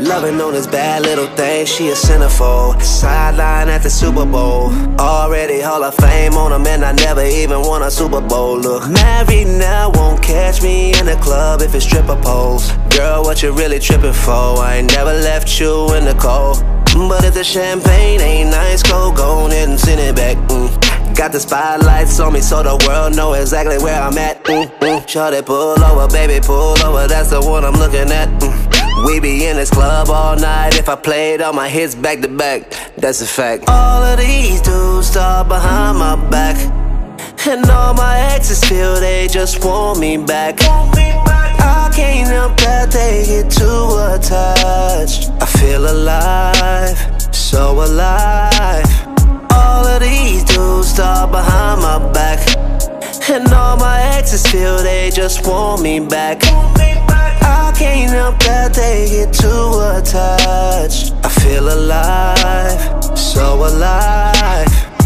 Loving on this bad little thing, she a centerfold. Sideline at the Super Bowl. Already Hall of Fame on them, and I never even won a Super Bowl. Look, married now, won't catch me in the club if it's stripper poles. Girl, what you really tripping for? I ain't never left you in the cold. But if the champagne ain't nice, go on ahead and send it back. Got the spotlights on me so the world know exactly where I'm at. Shorty, pull over, baby, pull over, that's the one I'm looking at. We be in this club all night. If I played all my hits back to back, that's a fact. All of these dudes talk behind my back, and all my exes feel they just want me back. I can't help that they get too attached. I feel alive, so alive. All of these dudes talk behind my back, and all my exes feel they just want me back. I can't help that they get too attached. I feel alive, so alive.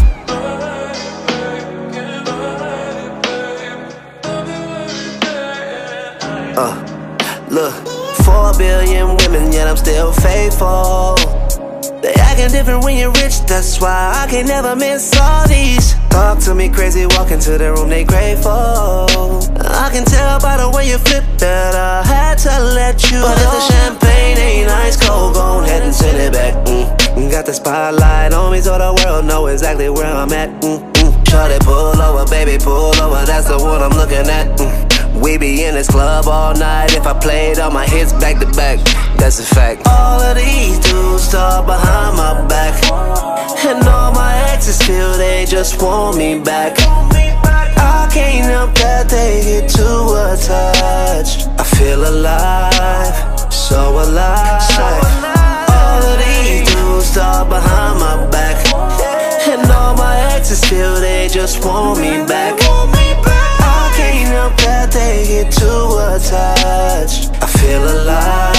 Look, 4 billion women, yet I'm still faithful. They acting different when you're rich, that's why I can never miss all these. Talk to me crazy, walk into the room, they grateful. I can tell by the way you flip that I had to let you know. But if the champagne ain't ice cold, go ahead and send it back. Got the spotlight on me so the world know exactly where I'm at. Shorty, pull over, baby, pull over, that's the one I'm looking at. We be in this club all night. If I played all my hits back to back, that's a fact. All of these dudes talk behind my back, and all my exes feel they just want me back. I can't help that they get too attached. I feel alive, so alive. All of these dudes talk behind my back, and all my exes feel they just want me back. I can't help that they get too attached. I feel alive.